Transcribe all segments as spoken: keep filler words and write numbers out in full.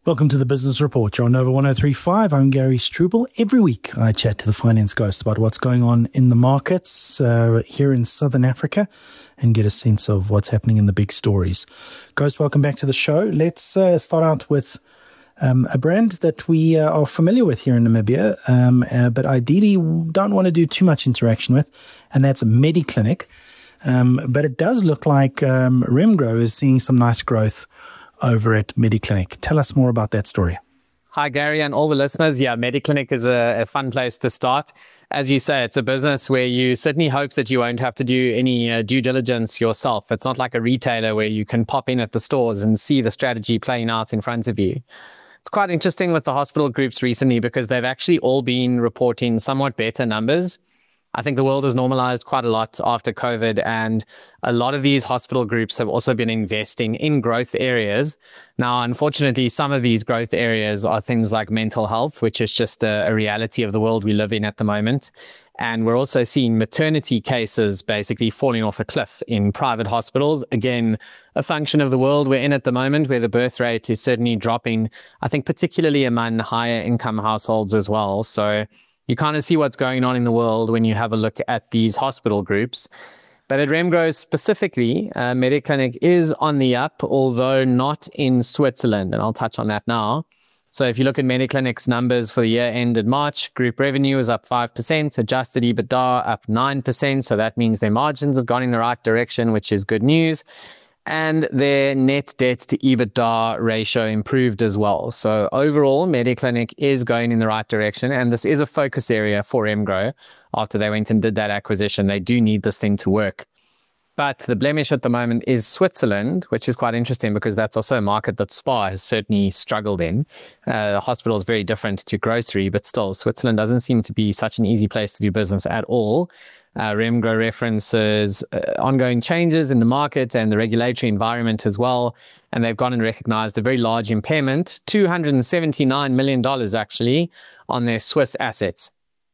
Welcome to the Business Report. You're on Nova one oh three point five. I'm Gary Struble. Every week I chat to the Finance Ghost about what's going on in the markets uh, here in Southern Africa and get a sense of what's happening in the big stories. Ghost, welcome back to the show. Let's uh, start out with um, a brand that we uh, are familiar with here in Namibia, um, uh, but ideally don't want to do too much interaction with, and that's Mediclinic. Um, but it does look like um, Remgro is seeing some nice growth over at Mediclinic. Tell us more about that story. Hi, Gary, and all the listeners. Yeah, Mediclinic is a, a fun place to start. As you say, it's a business where you certainly hope that you won't have to do any uh, due diligence yourself. It's not like a retailer where you can pop in at the stores and see the strategy playing out in front of you. It's quite interesting with the hospital groups recently because they've actually all been reporting somewhat better numbers. I think the world has normalized quite a lot after COVID, and a lot of these hospital groups have also been investing in growth areas. Now, unfortunately, some of these growth areas are things like mental health, which is just a, a reality of the world we live in at the moment. And we're also seeing maternity cases basically falling off a cliff in private hospitals. Again, a function of the world we're in at the moment, where the birth rate is certainly dropping, I think particularly among higher income households as well. So you kind of see what's going on in the world when you have a look at these hospital groups. But at Remgro specifically, uh, Mediclinic is on the up, although not in Switzerland, and I'll touch on that now. So if you look at Mediclinic's numbers for the year ended March, group revenue is up five percent, adjusted EBITDA up nine percent, so that means their margins have gone in the right direction, which is good news. And their net debt to EBITDA ratio improved as well. So overall, Mediclinic is going in the right direction. And this is a focus area for Remgro. After they went and did that acquisition, they do need this thing to work. But the blemish at the moment is Switzerland, which is quite interesting because that's also a market that SPAR has certainly struggled in. Uh, the hospital is very different to grocery, but still, Switzerland doesn't seem to be such an easy place to do business at all. Uh, Remgro references uh, ongoing changes in the market and the regulatory environment as well. And they've gone and recognized a very large impairment, two hundred seventy-nine million dollars actually, on their Swiss assets.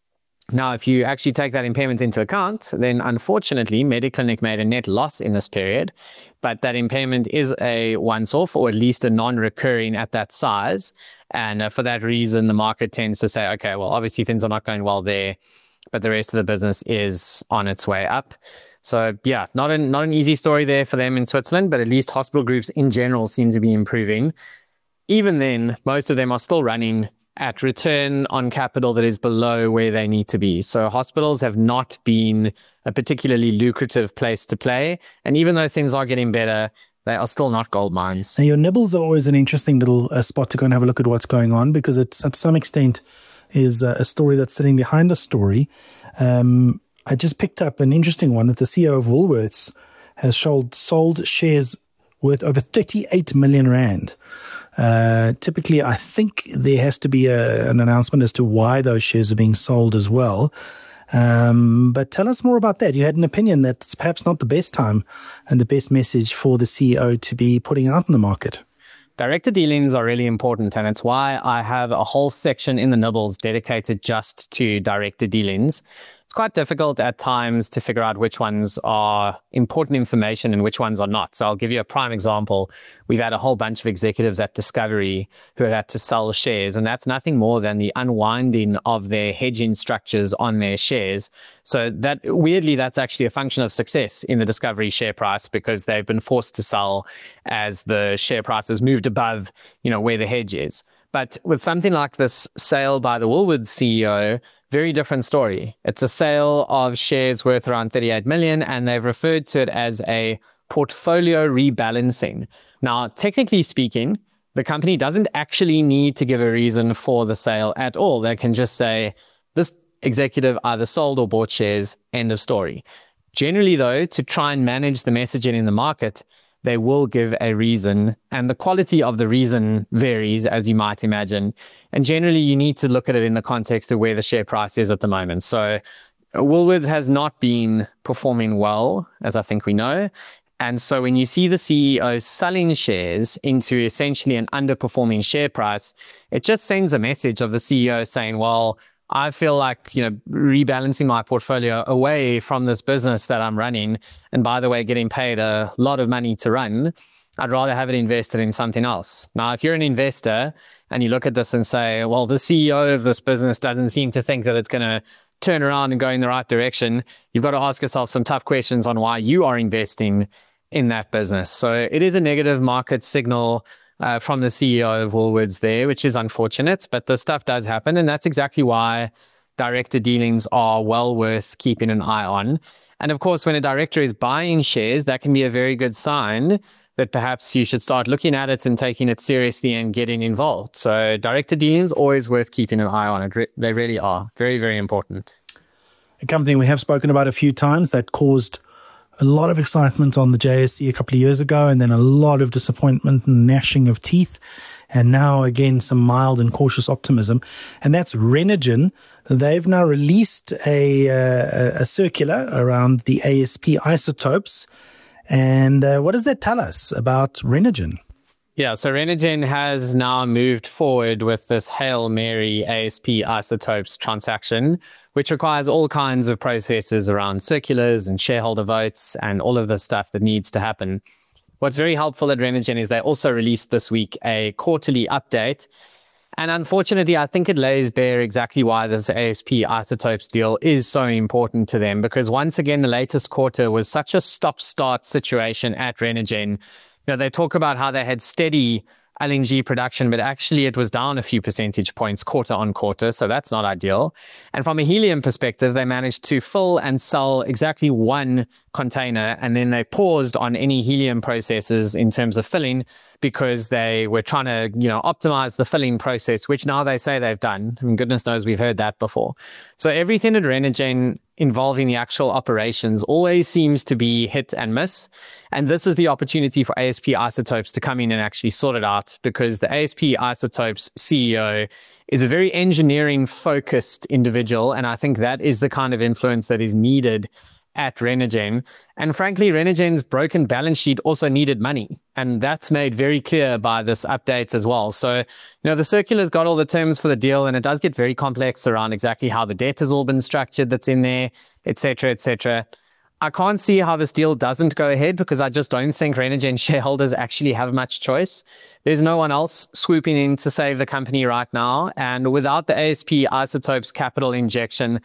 Now, if you actually take that impairment into account, then unfortunately, Mediclinic made a net loss in this period. But that impairment is a once-off, or at least a non-recurring at that size. And uh, for that reason, the market tends to say, okay, well, obviously things are not going well there, but the rest of the business is on its way up. So yeah, not an, not an easy story there for them in Switzerland, but at least hospital groups in general seem to be improving. Even then, most of them are still running at return on capital that is below where they need to be. So hospitals have not been a particularly lucrative place to play. And even though things are getting better, they are still not gold mines. Now, your nibbles are always an interesting little uh, spot to go and have a look at what's going on, because it's, to some extent, is a story that's sitting behind a story. Um, I just picked up an interesting one that the C E O of Woolworths has sold, sold shares worth over thirty-eight million rand. Uh, typically, I think there has to be a, an announcement as to why those shares are being sold as well. Um, but tell us more about that. You had an opinion that it's perhaps not the best time and the best message for the C E O to be putting out in the market. Director dealings are really important, and it's why I have a whole section in the Nibbles dedicated just to director dealings. It's quite difficult at times to figure out which ones are important information and which ones are not. So I'll give you a prime example. We've had a whole bunch of executives at Discovery who have had to sell shares, and that's nothing more than the unwinding of their hedging structures on their shares. So that, weirdly, that's actually a function of success in the Discovery share price, because they've been forced to sell as the share price has moved above, you know, where the hedge is. But with something like this sale by the Woolworths C E O, very different story. It's a sale of shares worth around thirty-eight million, and they've referred to it as a portfolio rebalancing. Now, technically speaking, the company doesn't actually need to give a reason for the sale at all. They can just say, this executive either sold or bought shares, end of story. Generally, though, to try and manage the messaging in the market, they will give a reason, and the quality of the reason varies, as you might imagine. And generally, you need to look at it in the context of where the share price is at the moment. So Woolworths has not been performing well, as I think we know. And so when you see the C E O selling shares into essentially an underperforming share price, it just sends a message of the C E O saying, well, I feel like, you know, rebalancing my portfolio away from this business that I'm running, and by the way, getting paid a lot of money to run, I'd rather have it invested in something else. Now, if you're an investor and you look at this and say, well, the C E O of this business doesn't seem to think that it's going to turn around and go in the right direction, you've got to ask yourself some tough questions on why you are investing in that business. So it is a negative market signal uh, from the C E O of Woolworths there, which is unfortunate, but this stuff does happen. And that's exactly why director dealings are well worth keeping an eye on. And of course, when a director is buying shares, that can be a very good sign that perhaps you should start looking at it and taking it seriously and getting involved. So director dealings, always worth keeping an eye on. It re- they really are. Very, very important. A company we have spoken about a few times that caused a lot of excitement on the J S E a couple of years ago, and then a lot of disappointment and gnashing of teeth. And now, again, some mild and cautious optimism. And that's Renergen. They've now released a, a, a circular around the A S P isotopes. And uh, what does that tell us about Renergen? Yeah, so Renergen has now moved forward with this Hail Mary A S P isotopes transaction, which requires all kinds of processes around circulars and shareholder votes and all of the stuff that needs to happen. What's very helpful at Renergen is they also released this week a quarterly update. And unfortunately, I think it lays bare exactly why this A S P isotopes deal is so important to them, because once again, the latest quarter was such a stop-start situation at Renergen. You know, they talk about how they had steady L N G production, but actually it was down a few percentage points quarter on quarter, so that's not ideal. And from a helium perspective, they managed to fill and sell exactly one container, and then they paused on any helium processes in terms of filling because they were trying to, you know, optimize the filling process, which now they say they've done. I mean, goodness knows we've heard that before. So everything at Renergen involving the actual operations always seems to be hit and miss. And this is the opportunity for A S P Isotopes to come in and actually sort it out, because the A S P Isotopes C E O is a very engineering focused individual. And I think that is the kind of influence that is needed at Renergen. And frankly, Renergen's broken balance sheet also needed money. And that's made very clear by this update as well. So, you know, the circular's got all the terms for the deal, and it does get very complex around exactly how the debt has all been structured that's in there, et cetera, et cetera. I can't see how this deal doesn't go ahead, because I just don't think Renergen shareholders actually have much choice. There's no one else swooping in to save the company right now. And without the A S P Isotopes capital injection,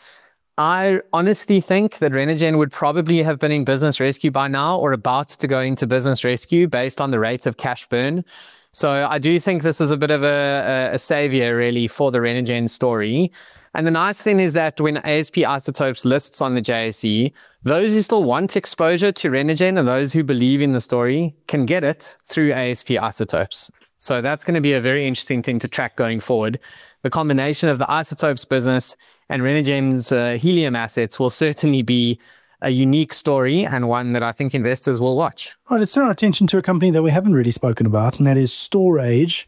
I honestly think that Renergen would probably have been in business rescue by now, or about to go into business rescue, based on the rate of cash burn. So I do think this is a bit of a, a, a savior, really, for the Renergen story. And the nice thing is that when A S P Isotopes lists on the J S E, those who still want exposure to Renergen and those who believe in the story can get it through A S P Isotopes. So that's going to be a very interesting thing to track going forward. The combination of the isotopes business and Renergen's uh, helium assets will certainly be a unique story, and one that I think investors will watch. All right, let's turn our attention to a company that we haven't really spoken about, and that is Storage,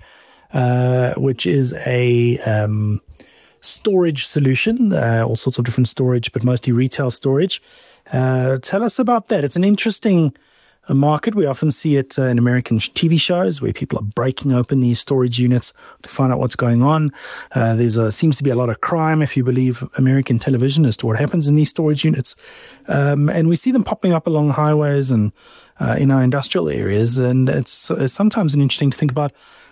uh, which is a um, storage solution, uh, all sorts of different storage, but mostly retail storage. Uh, tell us about that. It's an interesting a market. We often see it uh, in American T V shows where people are breaking open these storage units to find out what's going on. Uh, there's a, seems to be a lot of crime, if you believe American television, as to what happens in these storage units. Um, and we see them popping up along highways and uh, in our industrial areas. And it's, it's sometimes interesting to think about,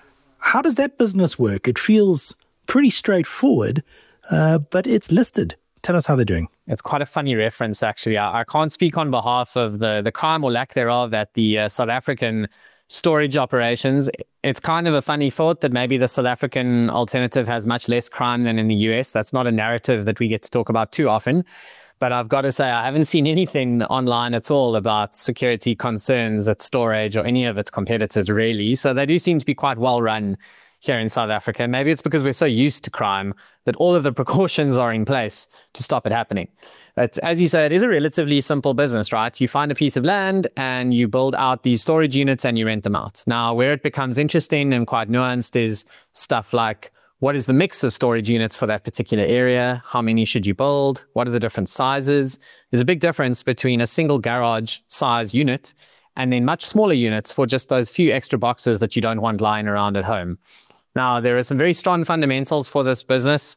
how does that business work? It feels pretty straightforward, uh, but it's listed. Tell us how they're doing. It's quite a funny reference, actually. I, I can't speak on behalf of the, the crime or lack thereof at the uh, South African storage operations. It's kind of a funny thought that maybe the South African alternative has much less crime than in the U S. That's not a narrative that we get to talk about too often. But I've got to say, I haven't seen anything online at all about security concerns at Storage or any of its competitors, really. So they do seem to be quite well run here in South Africa. Maybe it's because we're so used to crime that all of the precautions are in place to stop it happening. But as you say, it is a relatively simple business, right? You find a piece of land and you build out these storage units and you rent them out. Now, where it becomes interesting and quite nuanced is stuff like, what is the mix of storage units for that particular area? How many should you build? What are the different sizes? There's a big difference between a single garage size unit and then much smaller units for just those few extra boxes that you don't want lying around at home. Now, there are some very strong fundamentals for this business.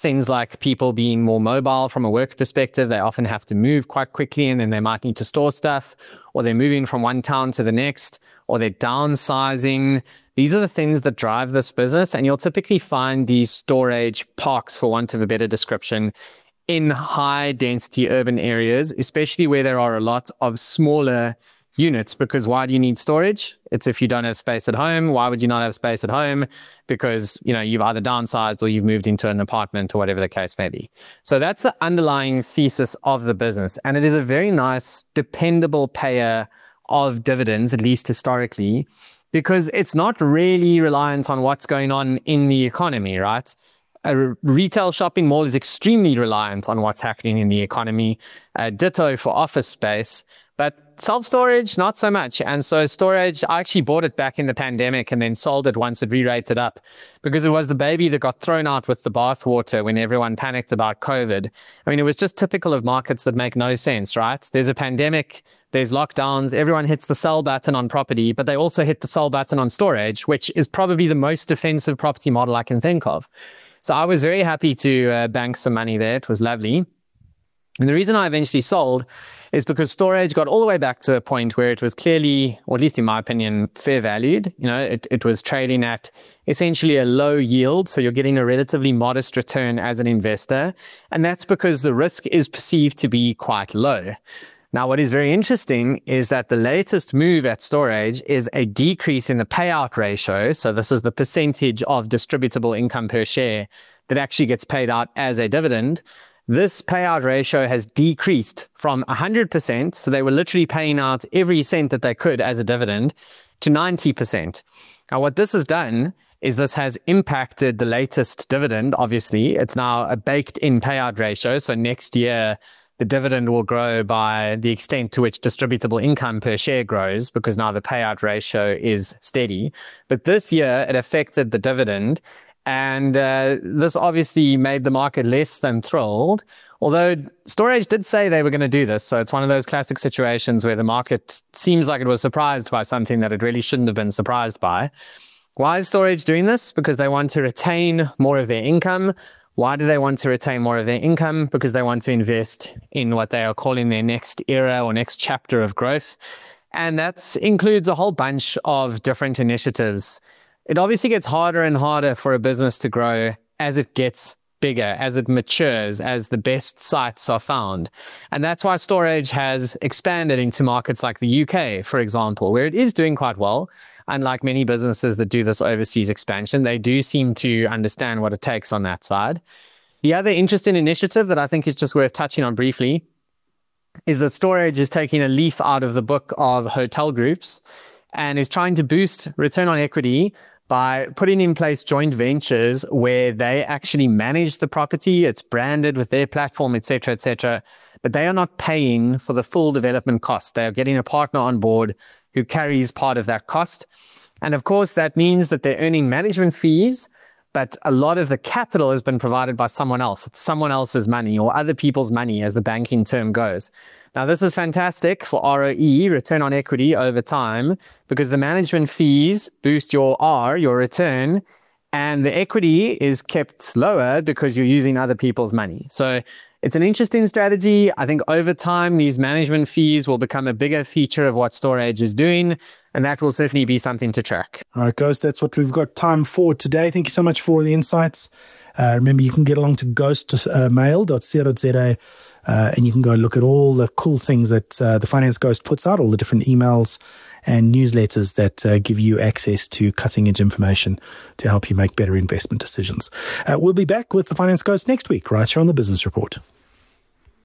things like people being more mobile from a work perspective. They often have to move quite quickly, and then they might need to store stuff, or they're moving from one town to the next, or they're downsizing. These are the things that drive this business, and you'll typically find these storage parks, for want of a better description, in high density urban areas, especially where there are a lot of smaller units. Because why do you need storage? It's if you don't have space at home. Why would you not have space at home? Because, you know, you've either downsized or you've moved into an apartment or whatever the case may be. So that's the underlying thesis of the business. And it is a very nice, dependable payer of dividends, at least historically, because it's not really reliant on what's going on in the economy, right? A retail shopping mall is extremely reliant on what's happening in the economy. Uh, ditto for office space. But self-storage, not so much. And so storage, I actually bought it back in the pandemic and then sold it once it re-rated up, because it was the baby that got thrown out with the bathwater when everyone panicked about COVID. I mean, it was just typical of markets that make no sense, right? There's a pandemic, there's lockdowns, everyone hits the sell button on property, but they also hit the sell button on storage, which is probably the most defensive property model I can think of. So I was very happy to uh, bank some money there. It was lovely. And the reason I eventually sold is because storage got all the way back to a point where it was clearly, or at least in my opinion, fair valued. You know, it, it was trading at essentially a low yield. So you're getting a relatively modest return as an investor. And that's because the risk is perceived to be quite low. Now, what is very interesting is that the latest move at storage is a decrease in the payout ratio. So this is the percentage of distributable income per share that actually gets paid out as a dividend. This payout ratio has decreased from one hundred percent, so they were literally paying out every cent that they could as a dividend, to ninety percent. Now, what this has done is this has impacted the latest dividend. Obviously, it's now a baked-in payout ratio, so next year the dividend will grow by the extent to which distributable income per share grows, because now the payout ratio is steady. But this year, it affected the dividend. And uh, this obviously made the market less than thrilled, although storage did say they were going to do this. So it's one of those classic situations where the market seems like it was surprised by something that it really shouldn't have been surprised by. Why is storage doing this? Because they want to retain more of their income. Why do they want to retain more of their income? Because they want to invest in what they are calling their next era or next chapter of growth. And that includes a whole bunch of different initiatives. It obviously gets harder and harder for a business to grow as it gets bigger, as it matures, as the best sites are found. And that's why storage has expanded into markets like the U K, for example, where it is doing quite well. Unlike many businesses that do this overseas expansion, they do seem to understand what it takes on that side. The other interesting initiative that I think is just worth touching on briefly is that storage is taking a leaf out of the book of hotel groups and is trying to boost return on equity by putting in place joint ventures where they actually manage the property. It's branded with their platform, et cetera, et cetera. But they are not paying for the full development cost. They are getting a partner on board who carries part of that cost. And of course, that means that they're earning management fees, but a lot of the capital has been provided by someone else. It's someone else's money or other people's money, as the banking term goes. Now, this is fantastic for R O E, return on equity, over time, because the management fees boost your R, your return, and the equity is kept lower because you're using other people's money. So it's an interesting strategy. I think over time, these management fees will become a bigger feature of what storage is doing, and that will certainly be something to track. All right, Ghost, that's what we've got time for today. Thank you so much for all the insights. Uh, remember, you can get along to ghost mail dot co dot za. Uh, and you can go look at all the cool things that uh, the Finance Ghost puts out, all the different emails and newsletters that uh, give you access to cutting-edge information to help you make better investment decisions. Uh, we'll be back with the Finance Ghost next week, right here on the Business Report.